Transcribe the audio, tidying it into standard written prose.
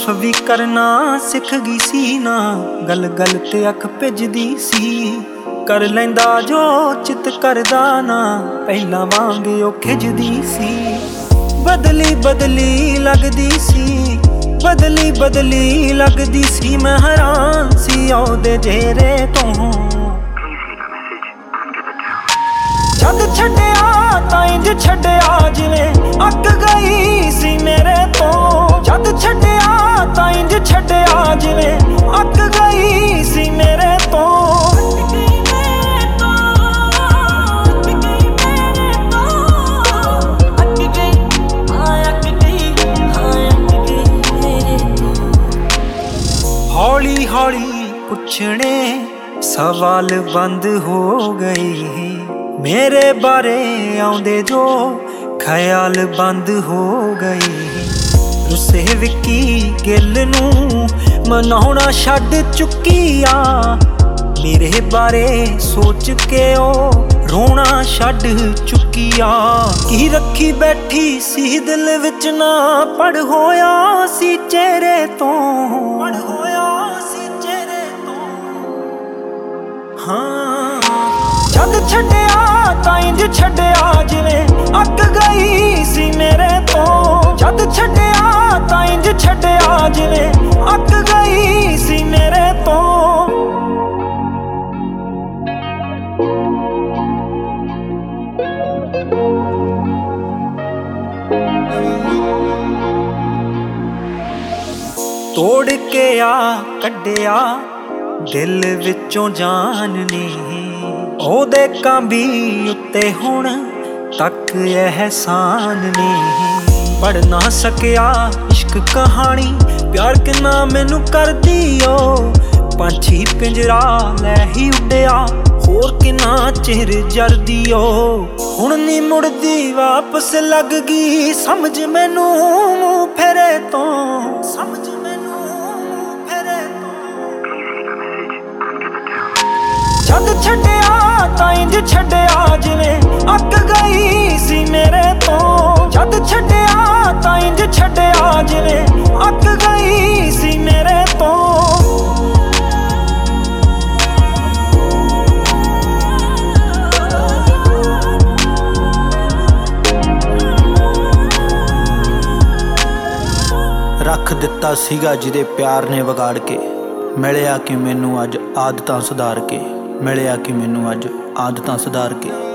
भी करना सिख गई सी ना, गल गल ते अख भिजदी सी। कर लैंदा जो चित करदा ना, पहला वांग ओ खिजदी सी। बदली बदली लगदी सी, बदली बदली लगदी सी। मैं हैरान सी ओदे चेहरे तो, जद छड्डिया तां इंज छड्डिया जिवें अक गई सी मेरे तो। जद छड्डिया तां इंज छड्डिया जिवें अक गई सी मेरे तो। हौली हौली पुछने सवाल बंद हो गए, मेरे बारे आउंदे जो ख्याल बंद हो गए। रुसे विक्की गिल नूं मनाउणा छड्ड चुकी आ, मेरे बारे सोच के ओ रोना छड्ड चुकी आ। की रखी बैठी सी दिल विच ना, पड़ होया सी चेहरे तो, पड़ होया सी चेहरे तो। हाँ जद छड्डिया तां इंज छड्डिया जिवें अक गई सी मेरे तो। जद छड्डिया तां इंज छड्डिया जिवें अक गई सी मेरे तो। तोड़ के आ कड्डिया दिल विचों जान ने, ओदे कांबी उत्ते हुण तक एहसान ने। पढ़ ना सकिया इश्क कहानी, प्यार किन्ना मैनू कर दियो। पंछी पिंजरा लै ही उड्डिया, होर किन्ना चिर जर दियो। हुण नी मुड़दी वापस लग गई समझ मैनू फेरे तो, समझ मैनू फेरे तो। जद छड्डिया तां इंज छड्डिया जिवें अक गई सी मेरे तो। जद छड्डिया तां इंज छड्डिया जिवें अक गई सी मेरे तो। रख दिता सीगा जिदे प्यार ने विगाड़ के, मिलिया कि मैनू अज आदतां सुधार के। मिलिया कि मैनू अज आदतां सुधार के।